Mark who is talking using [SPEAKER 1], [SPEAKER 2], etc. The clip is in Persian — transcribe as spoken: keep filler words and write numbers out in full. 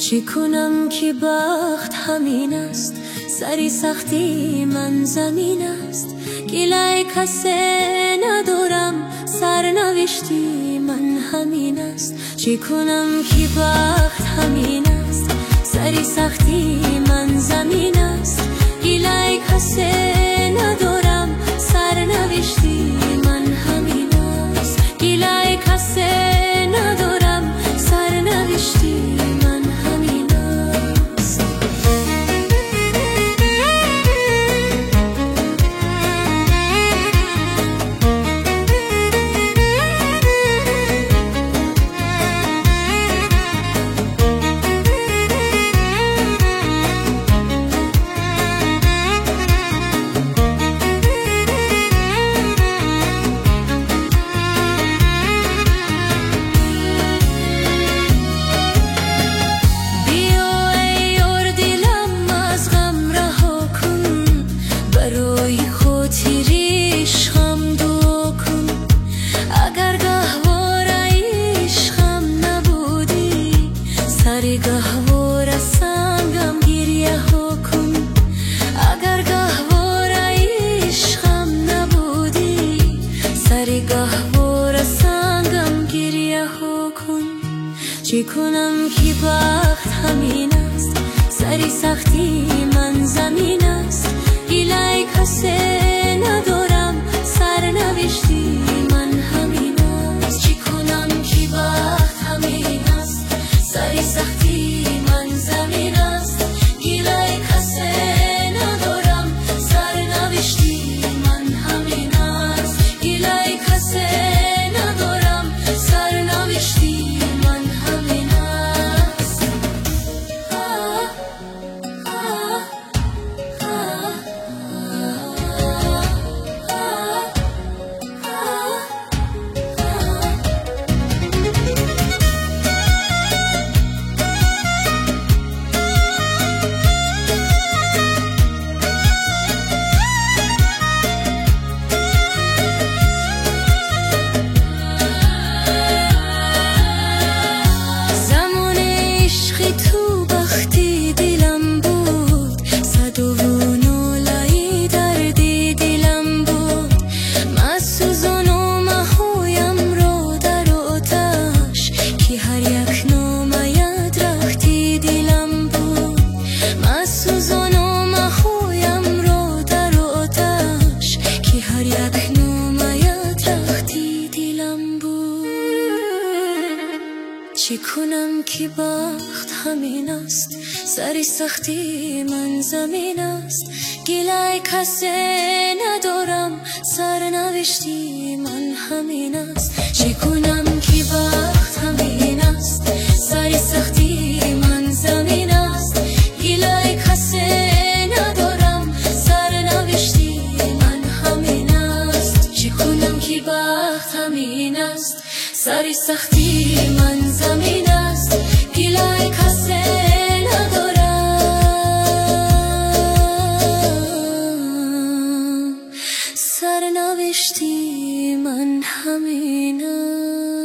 [SPEAKER 1] چی کنم که بخت همین است، سری سختی من زمین است. گیلای کسی ندارم، سرنوشتی من همین است. چی کنم که بخت همین است، سری سختی من زمین است. گیلای کسی ندارم، سرنوشتی من همین است. گیلای کسی ندارم، سرنوشتی من همین است. گهواره سنگم گریه ها کن، اگر گهواره عشقم نبودی. سری گهواره سنگم گریه ها کن. چی کنم که بخت همین است، سری سختی من زمین است. گیلای کسی ندارم، سرنوشتی من همین است. چی کنم که بخت همین است، سری سختی من زمین است. گیلای کسی ندارم، سرنوشتی من همین است. گیلای کسی ندارم، سرنوشتی من همین است. آه آه آه چی کنم که بخت همین است، سری سختی من زمین است. گیلای کسی ندارم، سرنوشتی من همین است. چی کنم که بخت همین است، سری سختی من زمین است. گیلای کسی ندارم، سرنوشتی من همین است. چی کنم که بخت همین است، سری سختی من زمین است. گیلای کسی ندارم، سرنوشتی من همین است.